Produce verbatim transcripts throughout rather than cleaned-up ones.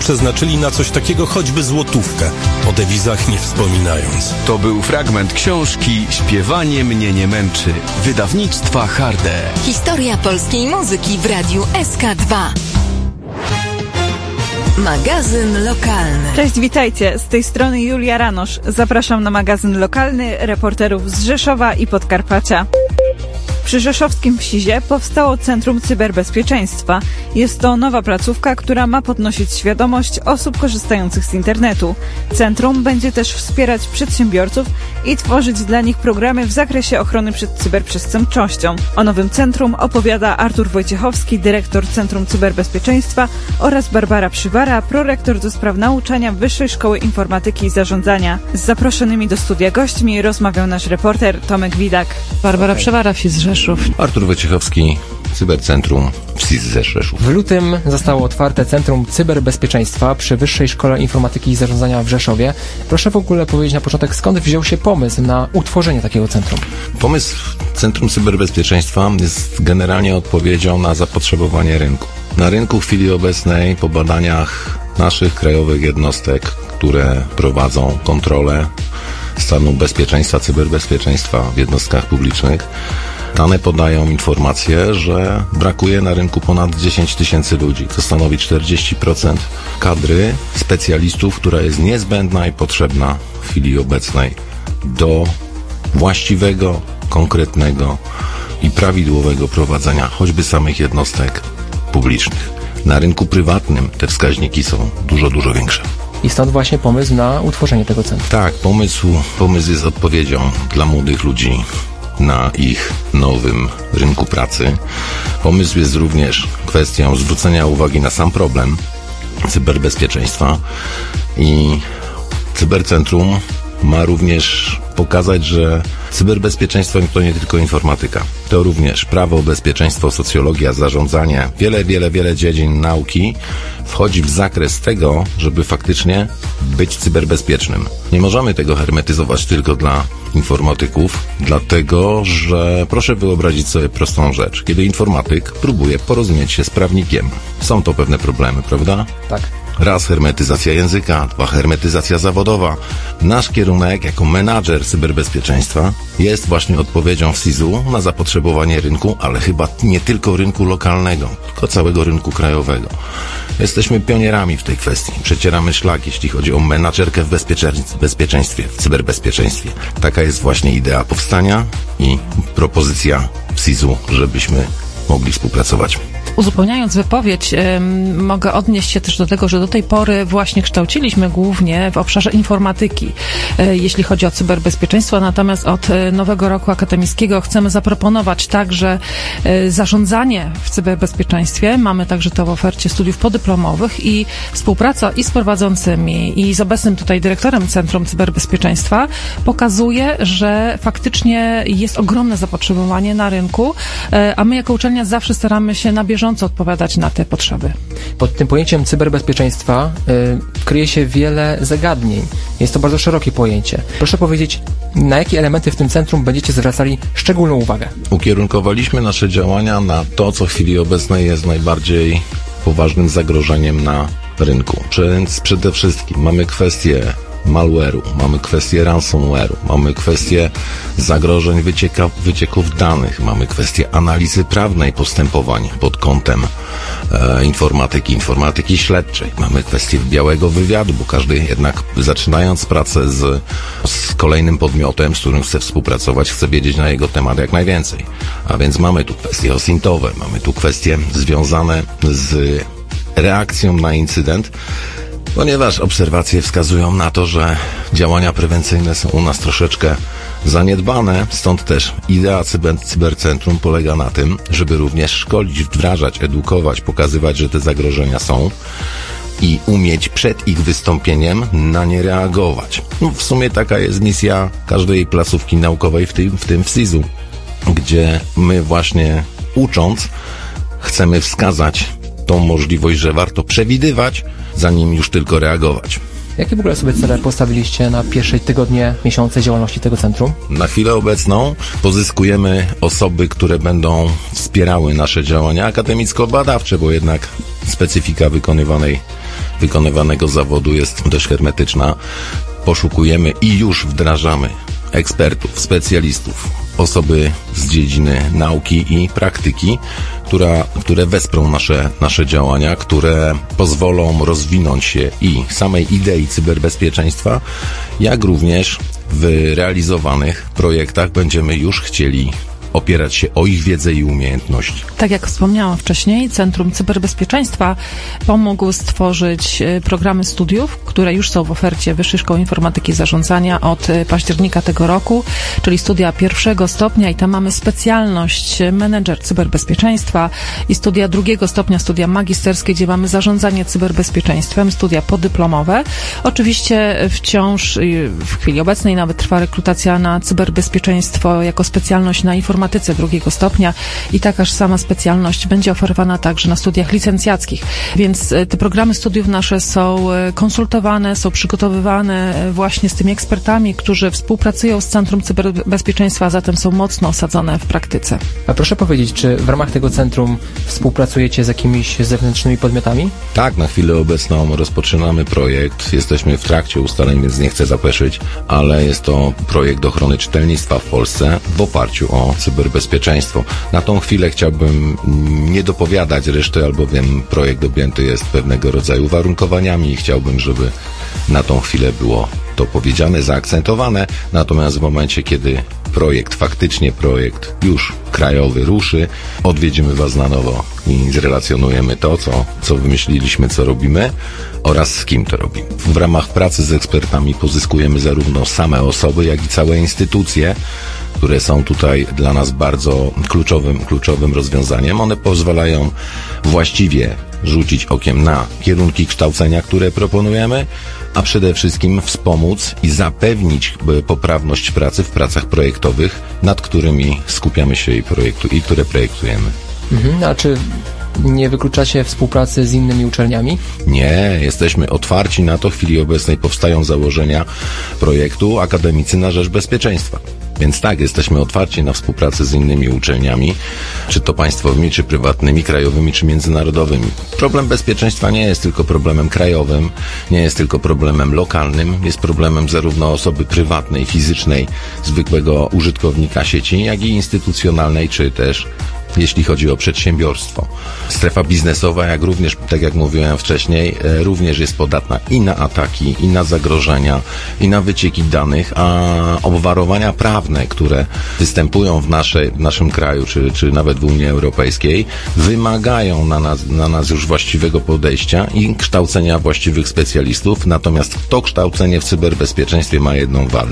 przeznaczyli na coś takiego choćby złotówkę, o dewizach nie wspominając. To był fragment książki Śpiewanie mnie nie męczy, wydawnictwa Harde. Historia polskiej muzyki w radiu S K dwa. Magazyn lokalny. Cześć, witajcie. Z tej strony Julia Ranosz. Zapraszam na magazyn lokalny reporterów z Rzeszowa i Podkarpacia. Przy rzeszowskim Wsizie powstało Centrum Cyberbezpieczeństwa. Jest to nowa placówka, która ma podnosić świadomość osób korzystających z internetu. Centrum będzie też wspierać przedsiębiorców i tworzyć dla nich programy w zakresie ochrony przed cyberprzestępczością. O nowym centrum opowiada Artur Wojciechowski, dyrektor Centrum Cyberbezpieczeństwa, oraz Barbara Przywara, prorektor do spraw nauczania Wyższej Szkoły Informatyki i Zarządzania. Z zaproszonymi do studia gośćmi rozmawiał nasz reporter Tomek Widak. Barbara okay. Przywara, F I Z Rzeszów. Artur Wojciechowski, Cybercentrum F I Z Rzeszów. W lutym zostało otwarte Centrum Cyberbezpieczeństwa przy Wyższej Szkole Informatyki i Zarządzania w Rzeszowie. Proszę w ogóle powiedzieć na początek, skąd wziął się pomysł na utworzenie takiego centrum? Pomysł Centrum Cyberbezpieczeństwa jest generalnie odpowiedzią na zapotrzebowanie rynku. Na rynku w chwili obecnej, po badaniach naszych krajowych jednostek, które prowadzą kontrolę stanu bezpieczeństwa, cyberbezpieczeństwa w jednostkach publicznych, dane podają informację, że brakuje na rynku ponad dziesięć tysięcy ludzi. To stanowi czterdzieści procent kadry specjalistów, która jest niezbędna i potrzebna w chwili obecnej do właściwego, konkretnego i prawidłowego prowadzenia choćby samych jednostek publicznych. Na rynku prywatnym te wskaźniki są dużo, dużo większe. I stąd właśnie pomysł na utworzenie tego centrum. Tak, pomysł, pomysł jest odpowiedzią dla młodych ludzi na ich nowym rynku pracy. Pomysł jest również kwestią zwrócenia uwagi na sam problem cyberbezpieczeństwa i Cybercentrum ma również pokazać, że cyberbezpieczeństwo to nie tylko informatyka. To również prawo, bezpieczeństwo, socjologia, zarządzanie, wiele, wiele, wiele dziedzin nauki wchodzi w zakres tego, żeby faktycznie być cyberbezpiecznym. Nie możemy tego hermetyzować tylko dla informatyków, dlatego że proszę wyobrazić sobie prostą rzecz. Kiedy informatyk próbuje porozumieć się z prawnikiem, są to pewne problemy, prawda? Tak. Raz hermetyzacja języka, dwa hermetyzacja zawodowa. Nasz kierunek jako menadżer cyberbezpieczeństwa jest właśnie odpowiedzią F I Z-u na zapotrzebowanie rynku, ale chyba nie tylko rynku lokalnego, tylko całego rynku krajowego. Jesteśmy pionierami w tej kwestii. Przecieramy szlak, jeśli chodzi o menadżerkę w bezpieczeństwie, w cyberbezpieczeństwie. Taka jest właśnie idea powstania i propozycja F I Z-u, żebyśmy mogli współpracować. Uzupełniając wypowiedź, y, mogę odnieść się też do tego, że do tej pory właśnie kształciliśmy głównie w obszarze informatyki, y, jeśli chodzi o cyberbezpieczeństwo, natomiast od y, nowego roku akademickiego chcemy zaproponować także y, zarządzanie w cyberbezpieczeństwie. Mamy także to w ofercie studiów podyplomowych i współpraca i z prowadzącymi, i z obecnym tutaj dyrektorem Centrum Cyberbezpieczeństwa pokazuje, że faktycznie jest ogromne zapotrzebowanie na rynku, y, a my jako uczelnia zawsze staramy się na bieżąco odpowiadać na te potrzeby. Pod tym pojęciem cyberbezpieczeństwa y, kryje się wiele zagadnień. Jest to bardzo szerokie pojęcie. Proszę powiedzieć, na jakie elementy w tym centrum będziecie zwracali szczególną uwagę? Ukierunkowaliśmy nasze działania na to, co w chwili obecnej jest najbardziej poważnym zagrożeniem na rynku. Więc przede wszystkim mamy kwestię malware'u, mamy kwestię ransomware'u, mamy kwestię zagrożeń wycieka, wycieków danych, mamy kwestię analizy prawnej postępowań pod kątem e, informatyki, informatyki śledczej, mamy kwestię białego wywiadu, bo każdy jednak zaczynając pracę z, z kolejnym podmiotem, z którym chce współpracować, chce wiedzieć na jego temat jak najwięcej. A więc mamy tu kwestie osintowe, mamy tu kwestie związane z reakcją na incydent, ponieważ obserwacje wskazują na to, że działania prewencyjne są u nas troszeczkę zaniedbane, stąd też idea cyber, Cybercentrum polega na tym, żeby również szkolić, wdrażać, edukować, pokazywać, że te zagrożenia są i umieć przed ich wystąpieniem na nie reagować. No, w sumie taka jest misja każdej placówki naukowej, w tym, w tym w S I Z-u, gdzie my właśnie ucząc chcemy wskazać tą możliwość, że warto przewidywać, zanim już tylko reagować. Jakie w ogóle sobie cele postawiliście na pierwsze tygodnie, miesiące działalności tego centrum? Na chwilę obecną pozyskujemy osoby, które będą wspierały nasze działania akademicko-badawcze, bo jednak specyfika wykonywanej wykonywanego zawodu jest dość hermetyczna. Poszukujemy i już wdrażamy ekspertów, specjalistów, osoby z dziedziny nauki i praktyki, która, które wesprą nasze, nasze działania, które pozwolą rozwinąć się i samej idei cyberbezpieczeństwa, jak również w realizowanych projektach będziemy już chcieli opierać się o ich wiedzę i umiejętności. Tak jak wspomniałam wcześniej, Centrum Cyberbezpieczeństwa pomógł stworzyć programy studiów, które już są w ofercie Wyższej Szkoły Informatyki i Zarządzania od października tego roku, czyli studia pierwszego stopnia i tam mamy specjalność menedżer cyberbezpieczeństwa i studia drugiego stopnia, studia magisterskie, gdzie mamy zarządzanie cyberbezpieczeństwem, studia podyplomowe. Oczywiście wciąż w chwili obecnej nawet trwa rekrutacja na cyberbezpieczeństwo jako specjalność na informatyce drugiego stopnia i takaż sama specjalność będzie oferowana także na studiach licencjackich. Więc te programy studiów nasze są konsultowane, są przygotowywane właśnie z tymi ekspertami, którzy współpracują z Centrum Cyberbezpieczeństwa, a zatem są mocno osadzone w praktyce. A proszę powiedzieć, czy w ramach tego centrum współpracujecie z jakimiś zewnętrznymi podmiotami? Tak, na chwilę obecną rozpoczynamy projekt. Jesteśmy w trakcie ustaleń, więc nie chcę zapeszyć, ale jest to projekt ochrony czytelnictwa w Polsce w oparciu o cyberbezpieczeństwo. Na tą chwilę chciałbym nie dopowiadać reszty, albowiem projekt objęty jest pewnego rodzaju uwarunkowaniami i chciałbym, żeby na tą chwilę było to powiedziane, zaakcentowane. Natomiast w momencie, kiedy projekt, faktycznie projekt już krajowy ruszy, odwiedzimy Was na nowo i zrelacjonujemy to, co, co wymyśliliśmy, co robimy oraz z kim to robimy. W ramach pracy z ekspertami pozyskujemy zarówno same osoby, jak i całe instytucje, które są tutaj dla nas bardzo kluczowym, kluczowym rozwiązaniem. One pozwalają właściwie rzucić okiem na kierunki kształcenia, które proponujemy, a przede wszystkim wspomóc i zapewnić poprawność pracy w pracach projektowych, nad którymi skupiamy się i, projektu, i które projektujemy. Mhm, a czy nie wykluczacie współpracy z innymi uczelniami? Nie, jesteśmy otwarci na to. W chwili obecnej powstają założenia projektu Akademicy na Rzecz Bezpieczeństwa. Więc tak, jesteśmy otwarci na współpracę z innymi uczelniami, czy to państwowymi, czy prywatnymi, krajowymi, czy międzynarodowymi. Problem bezpieczeństwa nie jest tylko problemem krajowym, nie jest tylko problemem lokalnym, jest problemem zarówno osoby prywatnej, fizycznej, zwykłego użytkownika sieci, jak i instytucjonalnej, czy też jeśli chodzi o przedsiębiorstwo. Strefa biznesowa, jak również, tak jak mówiłem wcześniej, również jest podatna i na ataki, i na zagrożenia, i na wycieki danych, a obwarowania prawne, które występują w, naszej, w naszym kraju, czy, czy nawet w Unii Europejskiej, wymagają na nas, na nas już właściwego podejścia i kształcenia właściwych specjalistów, natomiast to kształcenie w cyberbezpieczeństwie ma jedną wadę.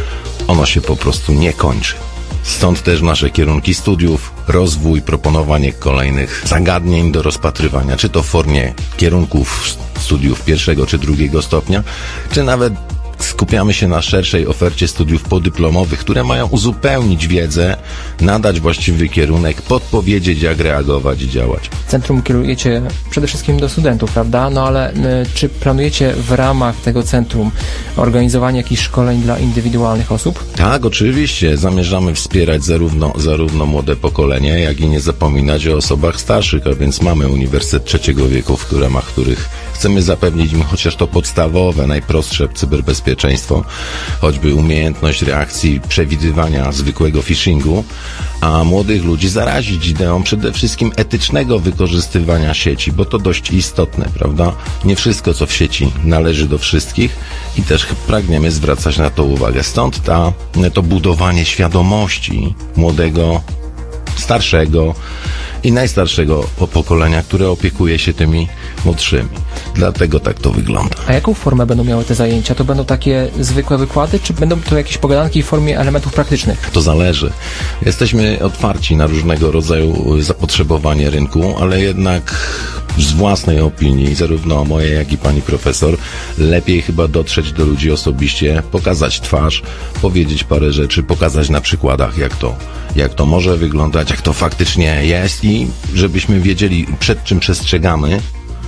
Ono się po prostu nie kończy. Stąd też nasze kierunki studiów, rozwój, proponowanie kolejnych zagadnień do rozpatrywania, czy to w formie kierunków studiów pierwszego czy drugiego stopnia, czy nawet skupiamy się na szerszej ofercie studiów podyplomowych, które mają uzupełnić wiedzę, nadać właściwy kierunek, podpowiedzieć, jak reagować i działać. Centrum kierujecie przede wszystkim do studentów, prawda? No ale y, czy planujecie w ramach tego centrum organizowanie jakichś szkoleń dla indywidualnych osób? Tak, oczywiście. Zamierzamy wspierać zarówno, zarówno młode pokolenie, jak i nie zapominać o osobach starszych, a więc mamy Uniwersytet Trzeciego Wieku, w ramach których chcemy zapewnić im chociaż to podstawowe, najprostsze cyberbezpieczeństwo, choćby umiejętność reakcji, przewidywania zwykłego phishingu, a młodych ludzi zarazić ideą przede wszystkim etycznego wykorzystywania sieci, bo to dość istotne, prawda? Nie wszystko, co w sieci, należy do wszystkich i też pragniemy zwracać na to uwagę. Stąd ta, to budowanie świadomości młodego, starszego i najstarszego pokolenia, które opiekuje się tymi młodszymi. Dlatego tak to wygląda. A jaką formę będą miały te zajęcia? To będą takie zwykłe wykłady, czy będą to jakieś pogadanki w formie elementów praktycznych? To zależy. Jesteśmy otwarci na różnego rodzaju zapotrzebowanie rynku, ale jednak z własnej opinii, zarówno mojej, jak i pani profesor, lepiej chyba dotrzeć do ludzi osobiście, pokazać twarz, powiedzieć parę rzeczy, pokazać na przykładach, jak to, jak to może wyglądać, jak to faktycznie jest i żebyśmy wiedzieli, przed czym przestrzegamy,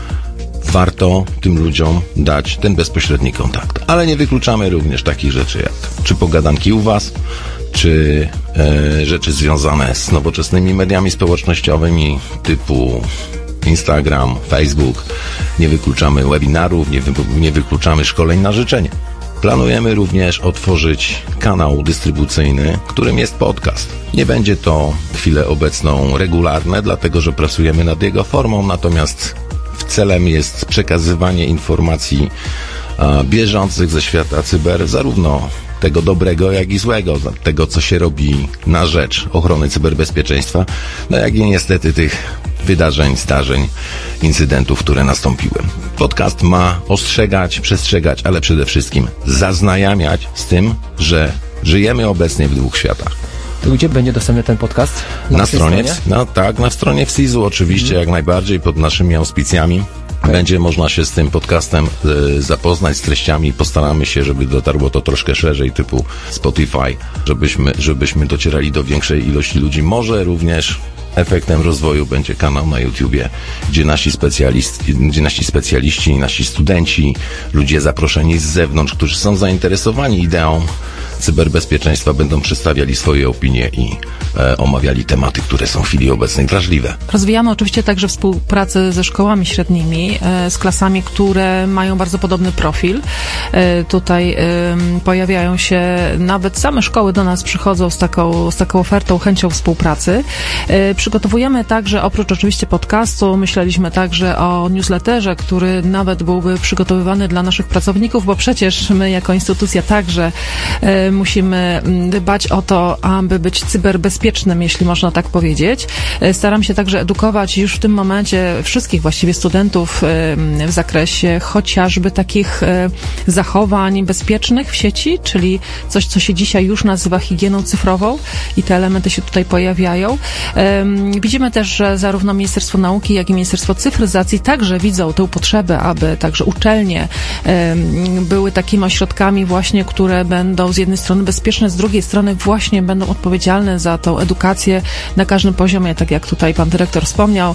warto tym ludziom dać ten bezpośredni kontakt. Ale nie wykluczamy również takich rzeczy jak czy pogadanki u Was, czy e, rzeczy związane z nowoczesnymi mediami społecznościowymi typu Instagram, Facebook. Nie wykluczamy webinarów, nie, wy, nie wykluczamy szkoleń na życzenie. Planujemy również otworzyć kanał dystrybucyjny, którym jest podcast. Nie będzie to w chwilę obecną regularne, dlatego że pracujemy nad jego formą, natomiast celem jest przekazywanie informacji a, bieżących ze świata cyber, zarówno tego dobrego, jak i złego, tego, co się robi na rzecz ochrony cyberbezpieczeństwa, no jak i niestety tych wydarzeń, zdarzeń, incydentów, które nastąpiły. Podcast ma ostrzegać, przestrzegać, ale przede wszystkim zaznajamiać z tym, że żyjemy obecnie w dwóch światach. To gdzie będzie dostępny ten podcast? Na, na stronie? stronie? No tak, na stronie W S I Z-u oczywiście, mm. jak najbardziej, pod naszymi auspicjami. Okay. Będzie można się z tym podcastem y, zapoznać, z treściami. Postaramy się, żeby dotarło to troszkę szerzej, typu Spotify, żebyśmy, żebyśmy docierali do większej ilości ludzi. Może również efektem rozwoju będzie kanał na YouTubie, gdzie nasi specjaliści, gdzie nasi specjaliści, nasi studenci, ludzie zaproszeni z zewnątrz, którzy są zainteresowani ideą cyberbezpieczeństwa, będą przedstawiali swoje opinie i e, omawiali tematy, które są w chwili obecnej drażliwe. Rozwijamy oczywiście także współpracę ze szkołami średnimi, e, z klasami, które mają bardzo podobny profil. E, tutaj e, pojawiają się nawet same szkoły do nas przychodzą z taką, z taką ofertą, chęcią współpracy. E, przygotowujemy także, oprócz oczywiście podcastu, myśleliśmy także o newsletterze, który nawet byłby przygotowywany dla naszych pracowników, bo przecież my jako instytucja także e, musimy dbać o to, aby być cyberbezpiecznym, jeśli można tak powiedzieć. Staram się także edukować już w tym momencie wszystkich właściwie studentów w zakresie chociażby takich zachowań bezpiecznych w sieci, czyli coś, co się dzisiaj już nazywa higieną cyfrową i te elementy się tutaj pojawiają. Widzimy też, że zarówno Ministerstwo Nauki, jak i Ministerstwo Cyfryzacji także widzą tę potrzebę, aby także uczelnie były takimi ośrodkami właśnie, które będą z jednej strony bezpieczne, z drugiej strony właśnie będą odpowiedzialne za tą edukację na każdym poziomie, tak jak tutaj pan dyrektor wspomniał,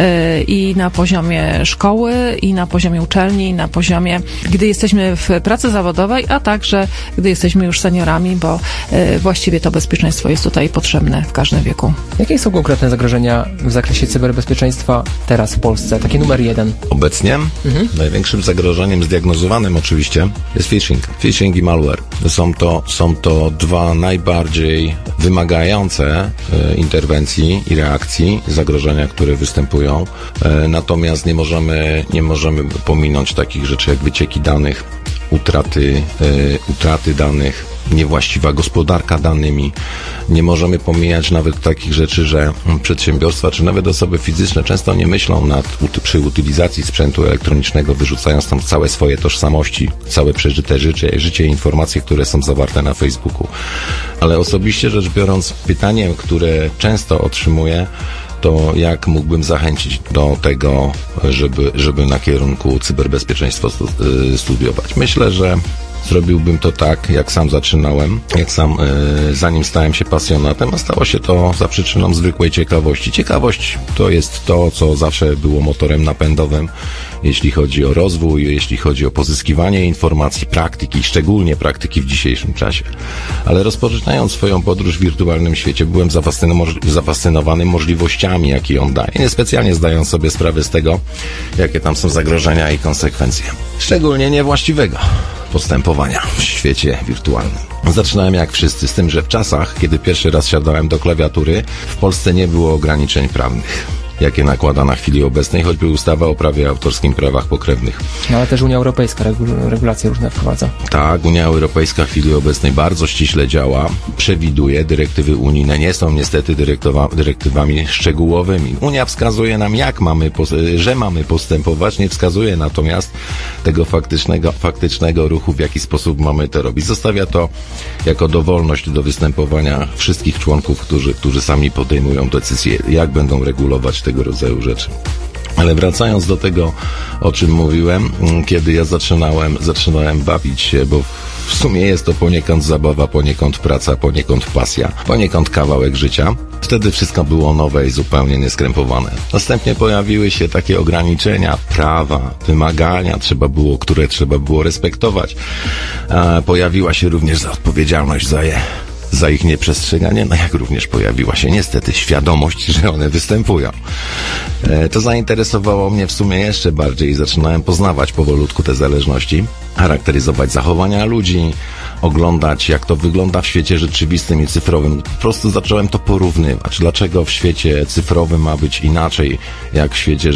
i na poziomie szkoły, i na poziomie uczelni, i na poziomie, gdy jesteśmy w pracy zawodowej, a także gdy jesteśmy już seniorami, bo właściwie to bezpieczeństwo jest tutaj potrzebne w każdym wieku. Jakie są konkretne zagrożenia w zakresie cyberbezpieczeństwa teraz w Polsce? Taki numer jeden. Obecnie mhm. największym zagrożeniem zdiagnozowanym oczywiście jest phishing. Phishing i malware. Są to, są to dwa najbardziej wymagające e, interwencji i reakcji zagrożenia, które występują. E, natomiast nie możemy, nie możemy pominąć takich rzeczy jak wycieki danych, utraty, e, utraty danych, niewłaściwa gospodarka danymi. Nie możemy pomijać nawet takich rzeczy, że przedsiębiorstwa, czy nawet osoby fizyczne często nie myślą nad, przy utylizacji sprzętu elektronicznego, wyrzucając tam całe swoje tożsamości, całe przeżyte życie, życie i informacje, które są zawarte na Facebooku. Ale osobiście rzecz biorąc, pytaniem, które często otrzymuję, to jak mógłbym zachęcić do tego, żeby, żeby na kierunku cyberbezpieczeństwo studiować. Myślę, że zrobiłbym to tak, jak sam zaczynałem, jak sam, e, zanim stałem się pasjonatem, a stało się to za przyczyną zwykłej ciekawości. Ciekawość to jest to, co zawsze było motorem napędowym, jeśli chodzi o rozwój, jeśli chodzi o pozyskiwanie informacji, praktyki, szczególnie praktyki w dzisiejszym czasie. Ale rozpoczynając swoją podróż w wirtualnym świecie, byłem zafascynowany możliwościami, jakie on daje, niespecjalnie zdając sobie sprawę z tego, jakie tam są zagrożenia i konsekwencje. Szczególnie niewłaściwego postępowania w świecie wirtualnym. Zaczynałem jak wszyscy, z tym, że w czasach, kiedy pierwszy raz siadałem do klawiatury, w Polsce nie było ograniczeń prawnych, jakie nakłada na chwili obecnej, choćby ustawa o prawie autorskim, prawach pokrewnych. No, ale też Unia Europejska regul- regulacje różne wprowadza. Tak, Unia Europejska w chwili obecnej bardzo ściśle działa, przewiduje, dyrektywy unijne nie są niestety dyrektywa- dyrektywami szczegółowymi. Unia wskazuje nam, jak mamy, że mamy postępować, nie wskazuje natomiast tego faktycznego, faktycznego ruchu, w jaki sposób mamy to robić. Zostawia to jako dowolność do występowania wszystkich członków, którzy, którzy sami podejmują decyzje, jak będą regulować tego rodzaju rzeczy. Ale wracając do tego, o czym mówiłem, kiedy ja zaczynałem, zaczynałem bawić się, bo w sumie jest to poniekąd zabawa, poniekąd praca, poniekąd pasja, poniekąd kawałek życia. Wtedy wszystko było nowe i zupełnie nieskrępowane. Następnie pojawiły się takie ograniczenia, prawa, wymagania, trzeba było, które trzeba było respektować. E, pojawiła się również odpowiedzialność za je za ich nieprzestrzeganie, no jak również pojawiła się niestety świadomość, że one występują. E, to zainteresowało mnie w sumie jeszcze bardziej i zaczynałem poznawać powolutku te zależności, charakteryzować zachowania ludzi, oglądać, jak to wygląda w świecie rzeczywistym i cyfrowym. Po prostu zacząłem to porównywać. Dlaczego w świecie cyfrowym ma być inaczej, jak w świecie